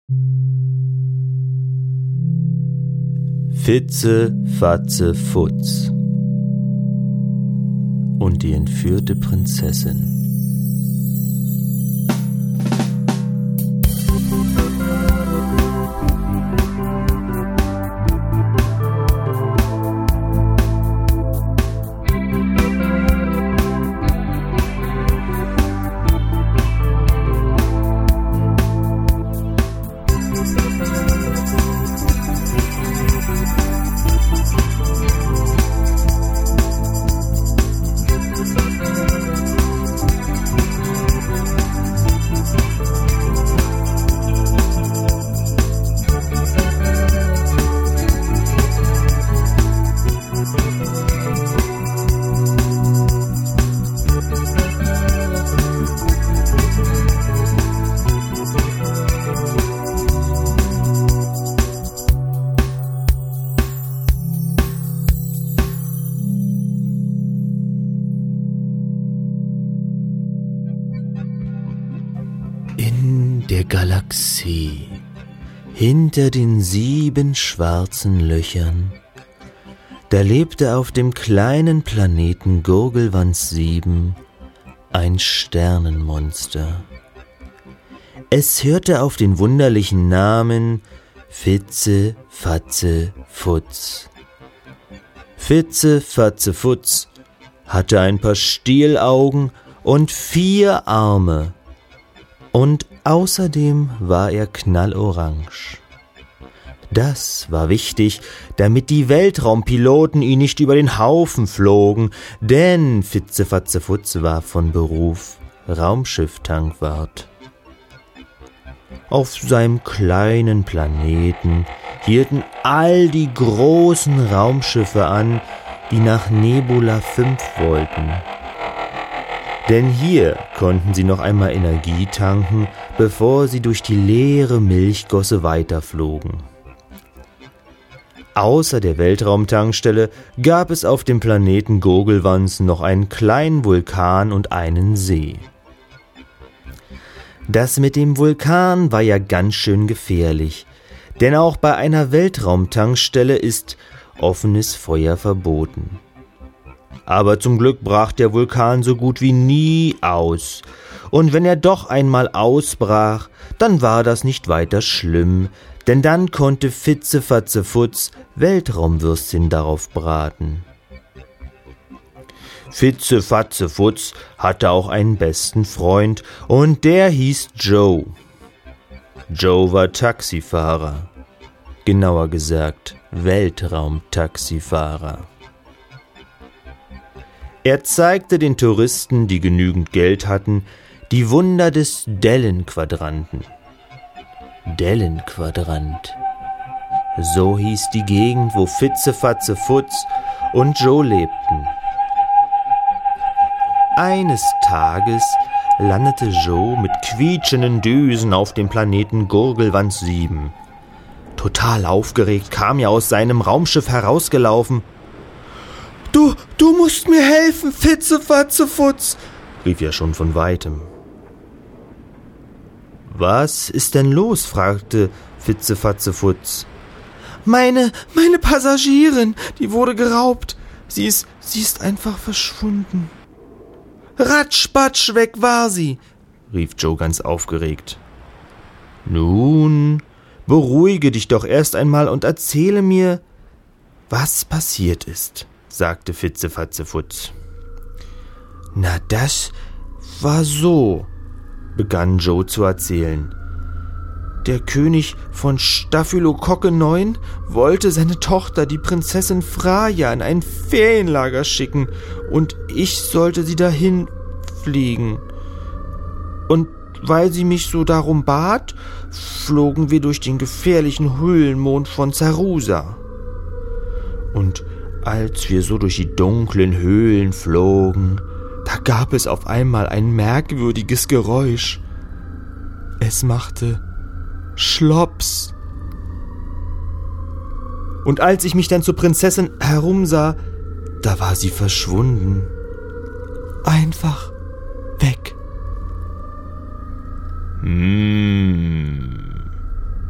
Fitze, Fatze, Futz und die entführte Prinzessin. In der Galaxie, hinter den 7 schwarzen Löchern, da lebte auf dem kleinen Planeten Gurgelwanz 7 ein Sternenmonster. Es hörte auf den wunderlichen Namen Fitze, Fatze, Futz. Fitze, Fatze, Futz hatte ein paar Stielaugen und 4 Arme. Und außerdem war er knallorange. Das war wichtig, damit die Weltraumpiloten ihn nicht über den Haufen flogen, denn Fitze, Fatze, Futz war von Beruf Raumschifftankwart. Auf seinem kleinen Planeten hielten all die großen Raumschiffe an, die nach Nebula 5 wollten. Denn hier konnten sie noch einmal Energie tanken, bevor sie durch die leere Milchgosse weiterflogen. Außer der Weltraumtankstelle gab es auf dem Planeten Gurgelwanz noch einen kleinen Vulkan und einen See. Das mit dem Vulkan war ja ganz schön gefährlich, denn auch bei einer Weltraumtankstelle ist offenes Feuer verboten. Aber zum Glück brach der Vulkan so gut wie nie aus. Und wenn er doch einmal ausbrach, dann war das nicht weiter schlimm, denn dann konnte Fitze, Fatze, Futz Weltraumwürstchen darauf braten. Fitze, Fatze, Futz hatte auch einen besten Freund und der hieß Joe. Joe war Taxifahrer, genauer gesagt Weltraumtaxifahrer. Er zeigte den Touristen, die genügend Geld hatten, die Wunder des Dellen-Quadranten. Dellen-Quadrant. So hieß die Gegend, wo Fitze, Fatze, Futz und Joe lebten. Eines Tages landete Joe mit quietschenden Düsen auf dem Planeten Gurgelwanz 7. Total aufgeregt kam er aus seinem Raumschiff herausgelaufen. Du musst mir helfen, Fitze, Fatze, Futz, rief er schon von weitem. Was ist denn los? Fragte Fitze, Fatze, Futz. Meine Passagierin, die wurde geraubt. Sie ist einfach verschwunden. Ratsch, patsch, weg war sie, rief Joe ganz aufgeregt. Nun, beruhige dich doch erst einmal und erzähle mir, was passiert ist, sagte Fitze, Fatze, Futz. Na, das war so, begann Joe zu erzählen. Der König von Staphylokocke 9 wollte seine Tochter, die Prinzessin Freya, in ein Ferienlager schicken und ich sollte sie dahin fliegen. Und weil sie mich so darum bat, flogen wir durch den gefährlichen Höhlenmond von Zarusa. Und als wir so durch die dunklen Höhlen flogen, da gab es auf einmal ein merkwürdiges Geräusch. Es machte Schlops. Und als ich mich dann zur Prinzessin herumsah, da war sie verschwunden. Einfach weg.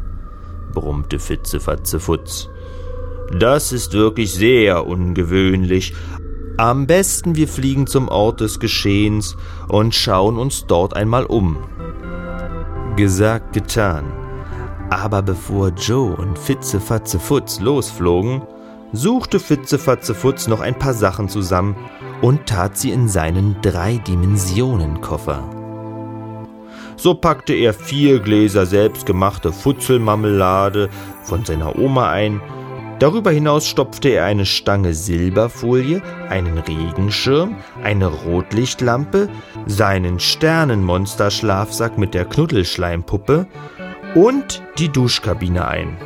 meinte Fitzefatzefutz. »Das ist wirklich sehr ungewöhnlich. Am besten wir fliegen zum Ort des Geschehens und schauen uns dort einmal um.« Gesagt, getan. Aber bevor Joe und Fitzefatzefutz losflogen, suchte Fitzefatzefutz noch ein paar Sachen zusammen und tat sie in seinen 3-Dimensionen-Koffer. So packte er 4 Gläser selbstgemachte Futzelmarmelade von seiner Oma ein. Darüber hinaus stopfte er eine Stange Silberfolie, einen Regenschirm, eine Rotlichtlampe, seinen Sternenmonster-Schlafsack mit der Knuddelschleimpuppe und die Duschkabine ein.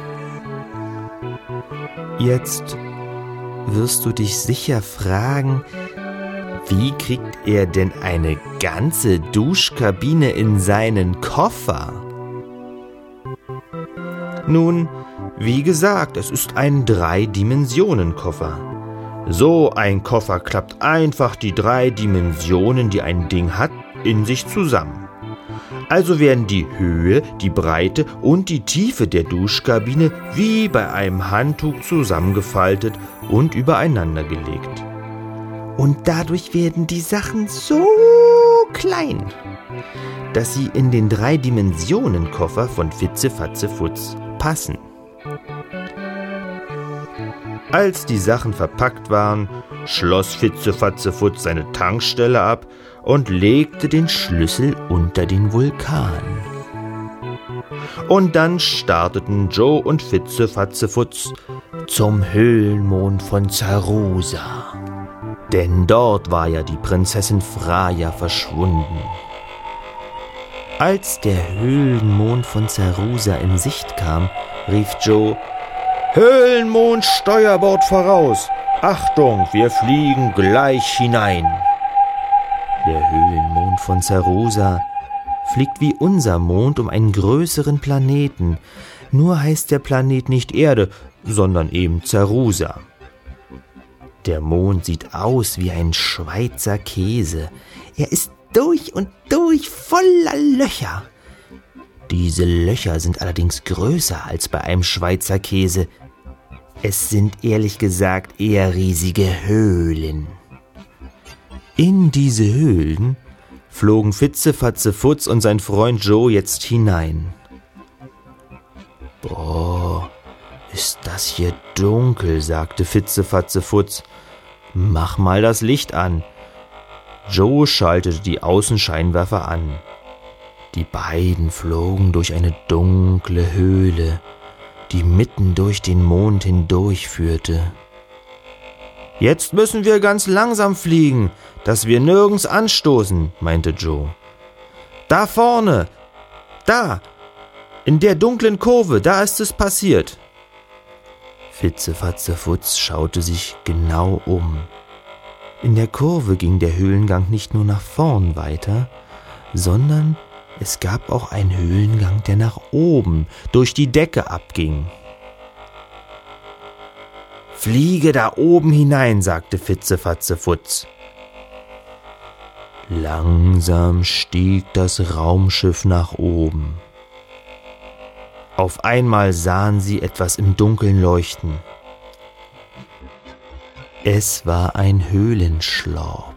Jetzt wirst du dich sicher fragen, wie kriegt er denn eine ganze Duschkabine in seinen Koffer? Nun, wie gesagt, es ist ein 3-Dimensionen-Koffer. So ein Koffer klappt einfach die 3 Dimensionen, die ein Ding hat, in sich zusammen. Also werden die Höhe, die Breite und die Tiefe der Duschkabine wie bei einem Handtuch zusammengefaltet und übereinander gelegt. Und dadurch werden die Sachen so klein, dass sie in den 3-Dimensionen-Koffer von Fitzefatzefutz passen. Als die Sachen verpackt waren, schloss Fitzefatzefutz seine Tankstelle ab und legte den Schlüssel unter den Vulkan. Und dann starteten Joe und Fitzefatzefutz zum Höhlenmond von Zarusa. Denn dort war ja die Prinzessin Freya verschwunden. Als der Höhlenmond von Zarusa in Sicht kam, rief Joe: »Höhlenmond, Steuerbord voraus! Achtung, wir fliegen gleich hinein!« Der Höhlenmond von Zarusa fliegt wie unser Mond um einen größeren Planeten. Nur heißt der Planet nicht Erde, sondern eben Zarusa. Der Mond sieht aus wie ein Schweizer Käse. Er ist durch und durch voller Löcher. Diese Löcher sind allerdings größer als bei einem Schweizer Käse. Es sind ehrlich gesagt eher riesige Höhlen. In diese Höhlen flogen Fitzefatzefutz und sein Freund Joe jetzt hinein. »Boah, ist das hier dunkel«, sagte Fitzefatzefutz. »Mach mal das Licht an.« Joe schaltete die Außenscheinwerfer an. Die beiden flogen durch eine dunkle Höhle, die mitten durch den Mond hindurchführte. »Jetzt müssen wir ganz langsam fliegen, dass wir nirgends anstoßen«, meinte Joe. »Da vorne, da, in der dunklen Kurve, da ist es passiert.« Fitzefatzefutz schaute sich genau um. In der Kurve ging der Höhlengang nicht nur nach vorn weiter, sondern es gab auch einen Höhlengang, der nach oben durch die Decke abging. »Fliege da oben hinein«, sagte Fitzefatzefutz. Langsam stieg das Raumschiff nach oben. Auf einmal sahen sie etwas im Dunkeln leuchten. Es war ein Höhlenschlorp.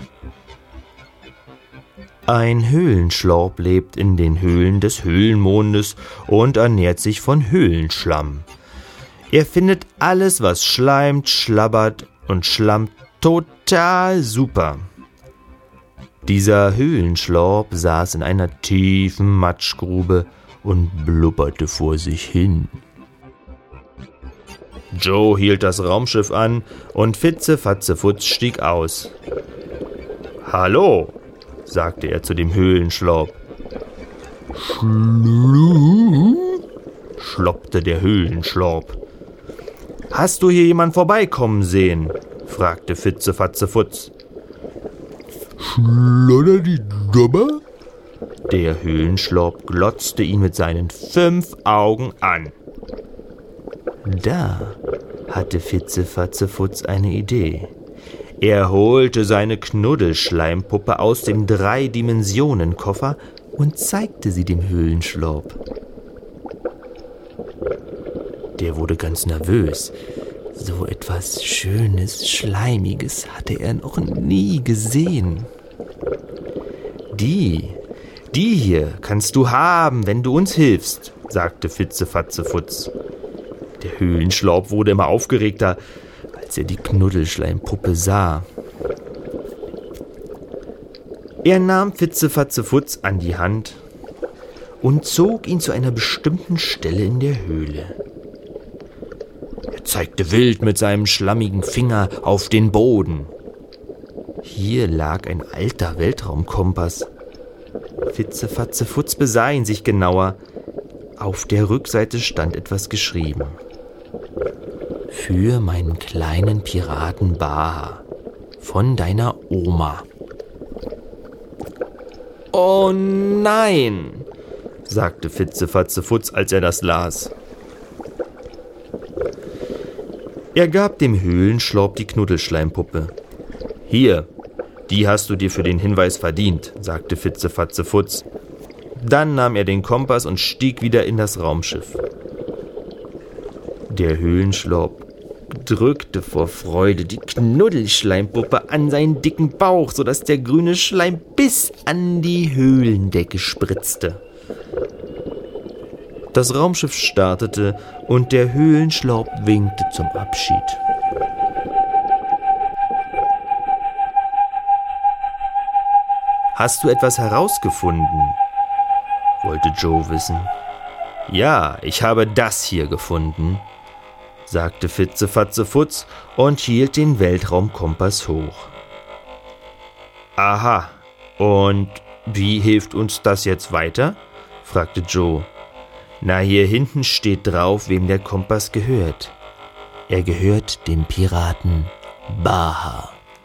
Ein Höhlenschlorp lebt in den Höhlen des Höhlenmondes und ernährt sich von Höhlenschlamm. Er findet alles, was schleimt, schlabbert und schlammt, total super. Dieser Höhlenschlorp saß in einer tiefen Matschgrube und blubberte vor sich hin. Joe hielt das Raumschiff an und Fitzefatzefutz stieg aus. »Hallo«, sagte er zu dem Höhlenschlorp. Schloppte der Höhlenschlorp. »Hast du hier jemand vorbeikommen sehen?« fragte Fitzefatzefutz. »Schlodder die Dobber?« Der Höhlenschlorp glotzte ihn mit seinen 5 Augen an. Da hatte Fitzefatzefutz eine Idee. Er holte seine Knuddelschleimpuppe aus dem 3-Dimensionen-Koffer und zeigte sie dem Höhlenschlorp. Der wurde ganz nervös. So etwas Schönes, Schleimiges hatte er noch nie gesehen. Die hier kannst du haben, wenn du uns hilfst, sagte Fitzefatzefutz. Der Höhlenschlaub wurde immer aufgeregter, als er die Knuddelschleimpuppe sah. Er nahm Fitzefatzefutz an die Hand und zog ihn zu einer bestimmten Stelle in der Höhle. Er zeigte wild mit seinem schlammigen Finger auf den Boden. Hier lag ein alter Weltraumkompass. Fitzefatzefutz besah ihn sich genauer. Auf der Rückseite stand etwas geschrieben. Für meinen kleinen Piraten Baha, von deiner Oma. Oh nein, sagte Fitzefatzefutz, als er das las. Er gab dem Höhlenschlaub die Knuddelschleimpuppe. Hier, die hast du dir für den Hinweis verdient, sagte Fitzefatzefutz. Dann nahm er den Kompass und stieg wieder in das Raumschiff. Der Höhlenschlaub drückte vor Freude die Knuddelschleimpuppe an seinen dicken Bauch, sodass der grüne Schleim bis an die Höhlendecke spritzte. Das Raumschiff startete und der Höhlenschlaub winkte zum Abschied. Hast du etwas herausgefunden? Wollte Joe wissen. Ja, ich habe das hier gefunden, sagte Fitzefatzefutz und hielt den Weltraumkompass hoch. Aha, und wie hilft uns das jetzt weiter? Fragte Joe. Na, hier hinten steht drauf, wem der Kompass gehört. Er gehört dem Piraten Baha.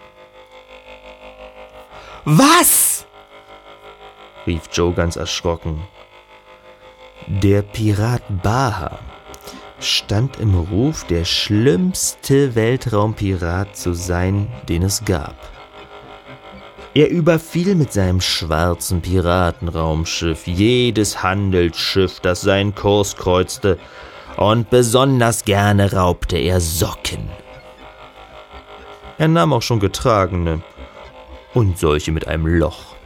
Was? Rief Joe ganz erschrocken. Der Pirat Baha stand im Ruf, der schlimmste Weltraumpirat zu sein, den es gab. Er überfiel mit seinem schwarzen Piratenraumschiff jedes Handelsschiff, das seinen Kurs kreuzte, und besonders gerne raubte er Socken. Er nahm auch schon getragene und solche mit einem Loch.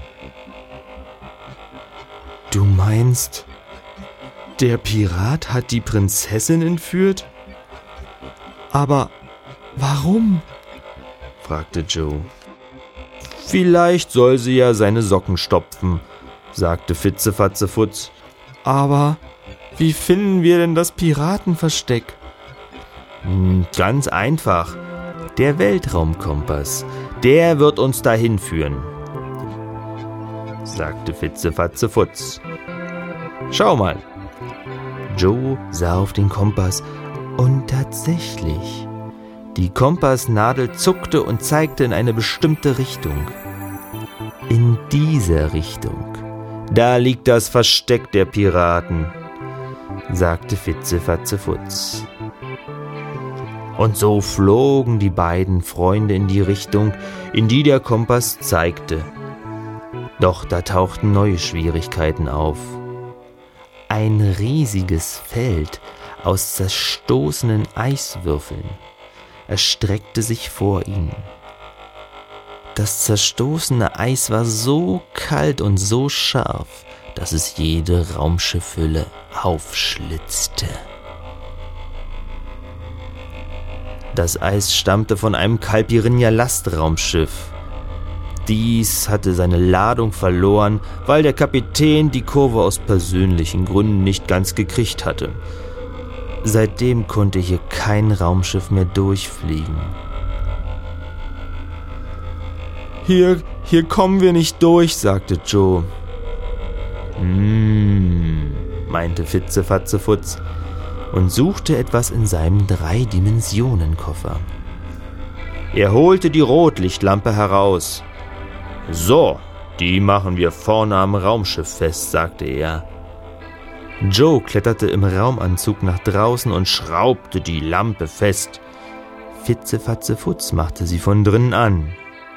Du meinst, der Pirat hat die Prinzessin entführt? Aber warum? Fragte Joe. Vielleicht soll sie ja seine Socken stopfen, sagte Fitzefatzefutz. Aber wie finden wir denn das Piratenversteck? Ganz einfach. Der Weltraumkompass, der wird uns dahin führen, sagte Fitzefatzefutz. Schau mal. Joe sah auf den Kompass und tatsächlich, die Kompassnadel zuckte und zeigte in eine bestimmte Richtung. In dieser Richtung, da liegt das Versteck der Piraten, sagte Fitzefatzefutz. Und so flogen die beiden Freunde in die Richtung, in die der Kompass zeigte. Doch da tauchten neue Schwierigkeiten auf. Ein riesiges Feld aus zerstoßenen Eiswürfeln erstreckte sich vor ihnen. Das zerstoßene Eis war so kalt und so scharf, dass es jede Raumschiffhülle aufschlitzte. Das Eis stammte von einem Caipirinha-Lastraumschiff. Dies hatte seine Ladung verloren, weil der Kapitän die Kurve aus persönlichen Gründen nicht ganz gekriegt hatte. Seitdem konnte hier kein Raumschiff mehr durchfliegen. Hier kommen wir nicht durch, sagte Joe. Meinte Fitzefatzefutz und suchte etwas in seinem 3-Dimensionen-Koffer. Er holte die Rotlichtlampe heraus. So, die machen wir vorne am Raumschiff fest, sagte er. Joe kletterte im Raumanzug nach draußen und schraubte die Lampe fest. Fitzefatzefutz machte sie von drinnen an.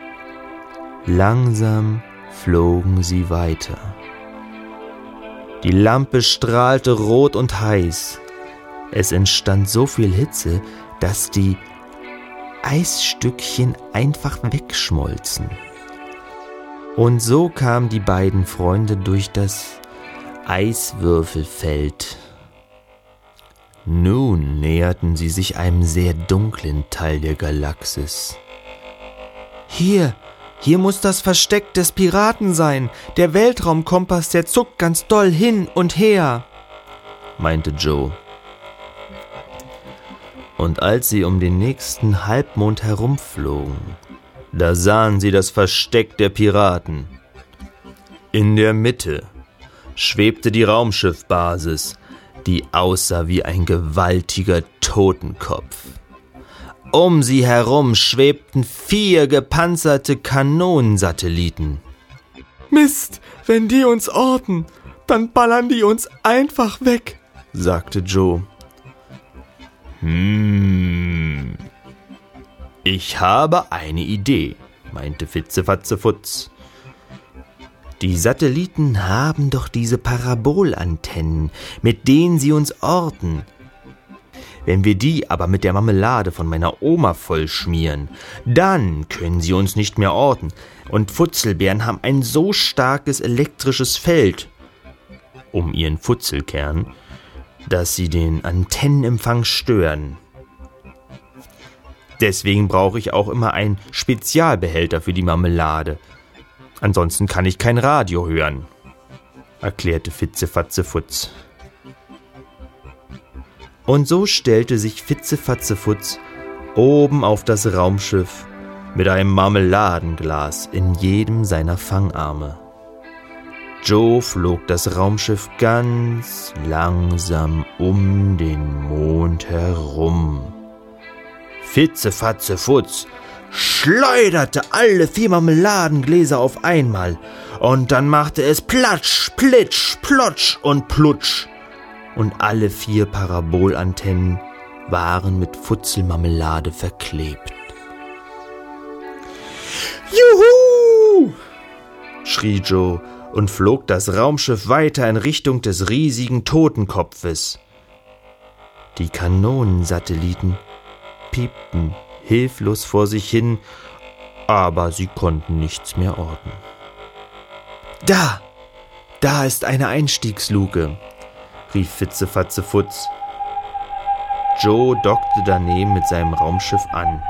Langsam flogen sie weiter. Die Lampe strahlte rot und heiß. Es entstand so viel Hitze, dass die Eisstückchen einfach wegschmolzen. Und so kamen die beiden Freunde durch das Eiswürfelfeld. Nun näherten sie sich einem sehr dunklen Teil der Galaxis. Hier muss das Versteck des Piraten sein. Der Weltraumkompass, der zuckt ganz doll hin und her, meinte Joe. Und als sie um den nächsten Halbmond herumflogen, da sahen sie das Versteck der Piraten. In der Mitte schwebte die Raumschiffbasis, die aussah wie ein gewaltiger Totenkopf. Um sie herum schwebten 4 gepanzerte Kanonensatelliten. Mist, wenn die uns orten, dann ballern die uns einfach weg, sagte Joe. Ich habe eine Idee, meinte Fitzefatzefutz. Die Satelliten haben doch diese Parabolantennen, mit denen sie uns orten. Wenn wir die aber mit der Marmelade von meiner Oma vollschmieren, dann können sie uns nicht mehr orten. Und Futzelbären haben ein so starkes elektrisches Feld um ihren Futzelkern, dass sie den Antennenempfang stören. Deswegen brauche ich auch immer einen Spezialbehälter für die Marmelade. Ansonsten kann ich kein Radio hören, erklärte Fitzefatzefutz. Und so stellte sich Fitzefatzefutz oben auf das Raumschiff mit einem Marmeladenglas in jedem seiner Fangarme. Joe flog das Raumschiff ganz langsam um den Mond herum. Fitzefatzefutz schleuderte alle 4 Marmeladengläser auf einmal und dann machte es Platsch, Plitsch, Plotsch und Plutsch. Und alle 4 Parabolantennen waren mit Futzelmarmelade verklebt. »Juhu!« schrie Joe und flog das Raumschiff weiter in Richtung des riesigen Totenkopfes. Die Kanonensatelliten piepten hilflos vor sich hin, aber sie konnten nichts mehr orten. Da ist eine Einstiegsluke«, rief Fitzefatzefutz. Joe dockte daneben mit seinem Raumschiff an.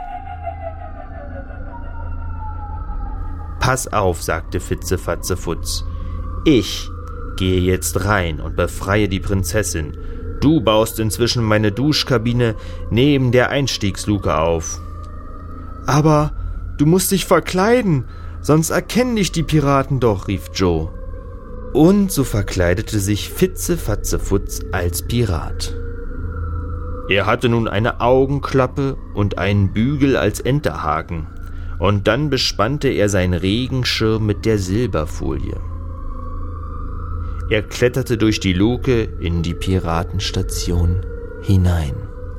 »Pass auf«, sagte Fitzefatzefutz. »Ich gehe jetzt rein und befreie die Prinzessin. Du baust inzwischen meine Duschkabine neben der Einstiegsluke auf.« »Aber du musst dich verkleiden, sonst erkennen dich die Piraten doch«, rief Joe. Und so verkleidete sich Fitzefatzefutz als Pirat. Er hatte nun eine Augenklappe und einen Bügel als Enterhaken, und dann bespannte er seinen Regenschirm mit der Silberfolie. Er kletterte durch die Luke in die Piratenstation hinein.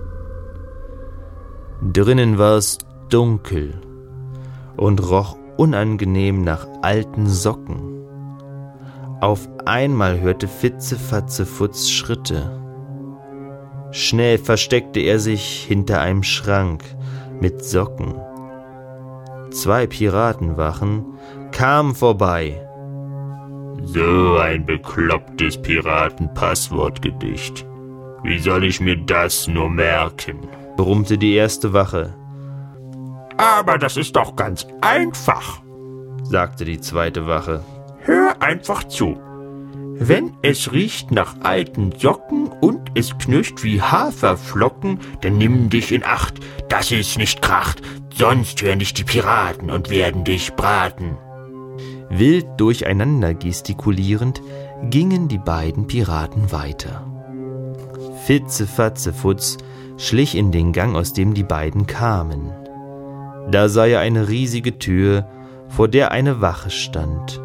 Drinnen war es dunkel und roch unangenehm nach alten Socken. Auf einmal hörte Fitzefatzefutz Schritte. Schnell versteckte er sich hinter einem Schrank mit Socken. 2 Piratenwachen kamen vorbei. »So ein beklopptes Piratenpasswortgedicht. Wie soll ich mir das nur merken?« brummte die erste Wache. »Aber das ist doch ganz einfach«, sagte die zweite Wache. »Hör einfach zu. Wenn es riecht nach alten Socken und es knirscht wie Haferflocken, dann nimm dich in Acht, dass es nicht kracht, sonst hören dich die Piraten und werden dich braten.« Wild durcheinander gestikulierend gingen die beiden Piraten weiter. Fitzefatzefutz schlich in den Gang, aus dem die beiden kamen. Da sah er eine riesige Tür, vor der eine Wache stand.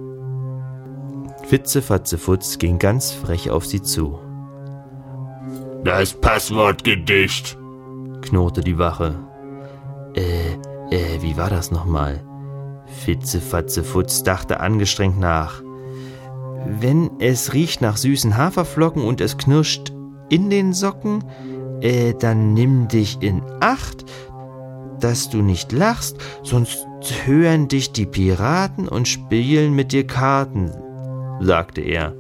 Fitzefatzefutz ging ganz frech auf sie zu. »Das Passwortgedicht«, knurrte die Wache. Wie war das nochmal? Fitzefatzefutz dachte angestrengt nach. Wenn es riecht nach süßen Haferflocken und es knirscht in den Socken? Dann nimm dich in Acht, dass du nicht lachst, sonst hören dich die Piraten und spielen mit dir Karten, sagte er.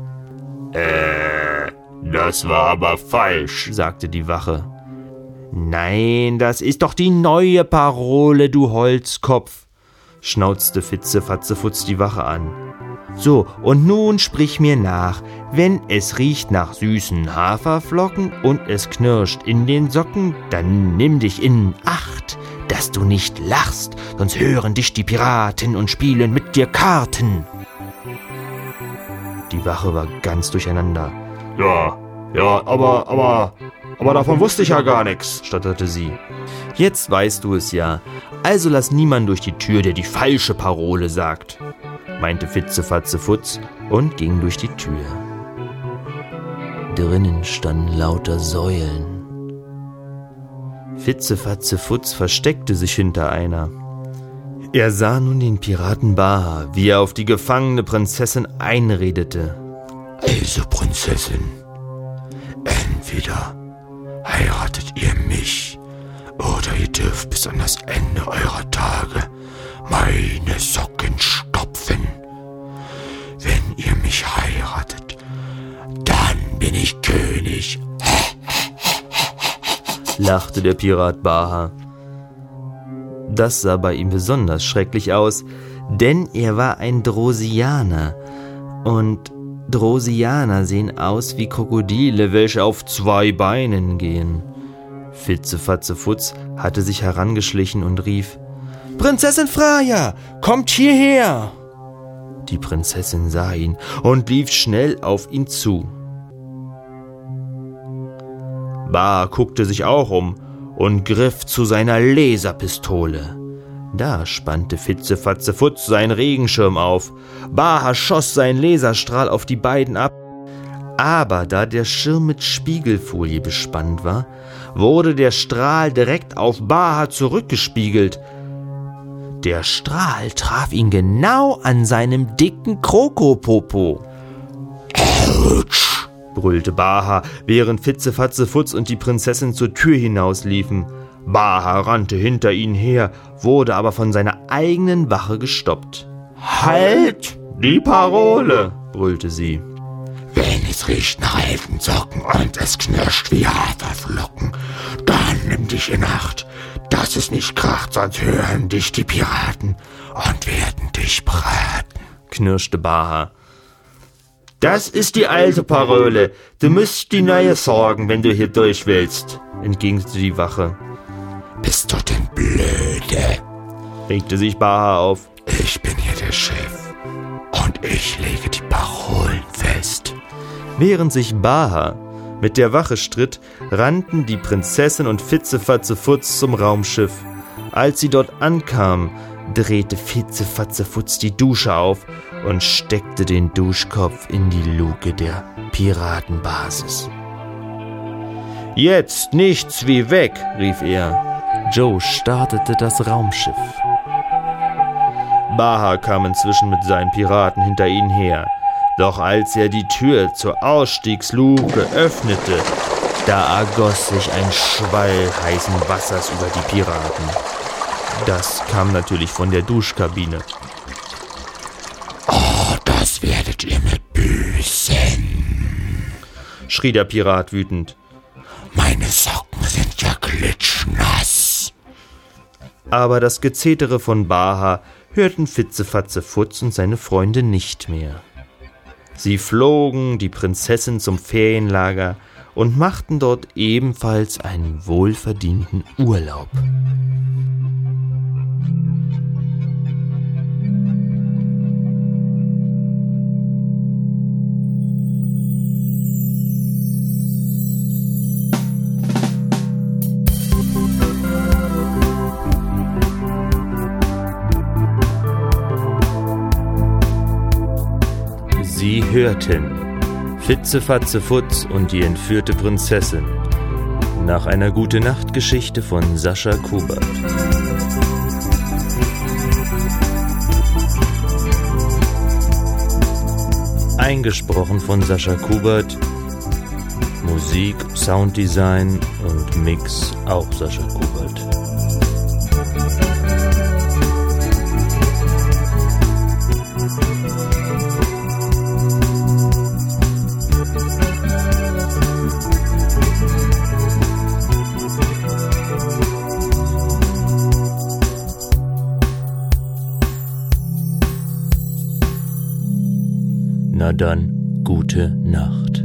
Das war aber falsch, sagte die Wache. Nein, das ist doch die neue Parole, du Holzkopf, schnauzte Fitzefatzefutz die Wache an. So, und nun sprich mir nach. Wenn es riecht nach süßen Haferflocken und es knirscht in den Socken, dann nimm dich in Acht, dass du nicht lachst, sonst hören dich die Piraten und spielen mit dir Karten. Die Wache war ganz durcheinander. Ja, aber davon wusste ich ja gar nichts, stotterte sie. Jetzt weißt du es ja. Also lass niemand durch die Tür, der die falsche Parole sagt, meinte Fitzefatzefutz und ging durch die Tür. Drinnen standen lauter Säulen. Fitzefatzefutz versteckte sich hinter einer. Er sah nun den Piraten Baha, wie er auf die gefangene Prinzessin einredete. Also, Prinzessin, entweder heiratet ihr mich oder ihr dürft bis an das Ende eurer Tage meine Socken stopfen. Wenn ihr mich heiratet, dann bin ich König, lachte der Pirat Baha. Das sah bei ihm besonders schrecklich aus, denn er war ein Drosianer und Drosianer sehen aus wie Krokodile, welche auf 2 Beinen gehen. Fitzefatzefutz hatte sich herangeschlichen und rief: »Prinzessin Freya, kommt hierher!« Die Prinzessin sah ihn und lief schnell auf ihn zu. Baha guckte sich auch um und griff zu seiner Laserpistole. Da spannte Fitzefatzefutz seinen Regenschirm auf. Baha schoss seinen Laserstrahl auf die beiden ab. Aber da der Schirm mit Spiegelfolie bespannt war, wurde der Strahl direkt auf Baha zurückgespiegelt. Der Strahl traf ihn genau an seinem dicken Krokopopo. Autsch, brüllte Baha, während Fitzefatzefutz und die Prinzessin zur Tür hinausliefen. Baha rannte hinter ihnen her, wurde aber von seiner eigenen Wache gestoppt. Halt die Parole, brüllte sie. Wenn es riecht nach alten Socken und es knirscht wie Haferflocken, dann nimm dich in Acht, dass es nicht kracht, sonst hören dich die Piraten und werden dich braten, knirschte Baha. Das ist die alte Parole. Du musst die neue sorgen, wenn du hier durch willst, entgegnete die Wache. Bist du denn blöde? Regte sich Baha auf. Ich bin hier der Chef und ich lege die Parolen fest. Während sich Baha mit der Wache stritt, rannten die Prinzessin und Fitzefatzefutz zum Raumschiff. Als sie dort ankamen, drehte Fitzefatzefutz die Dusche auf und steckte den Duschkopf in die Luke der Piratenbasis. »Jetzt nichts wie weg«, rief er. Joe startete das Raumschiff. Baha kam inzwischen mit seinen Piraten hinter ihnen her. Doch als er die Tür zur Ausstiegsluke öffnete, da ergoss sich ein Schwall heißen Wassers über die Piraten. Das kam natürlich von der Duschkabine. »Oh, das werdet ihr mir büßen«, schrie der Pirat wütend. »Meine Socken sind ja klitschnass.« Aber das Gezetere von Baha hörten Fitzefatzefutz und seine Freunde nicht mehr. Sie flogen die Prinzessin zum Ferienlager und machten dort ebenfalls einen wohlverdienten Urlaub. Sie hörten Fitzefatzefutz und die entführte Prinzessin nach einer Gute-Nacht-Geschichte von Sascha Kubert. Eingesprochen von Sascha Kubert, Musik, Sounddesign und Mix auch Sascha Kubert. Na dann, gute Nacht.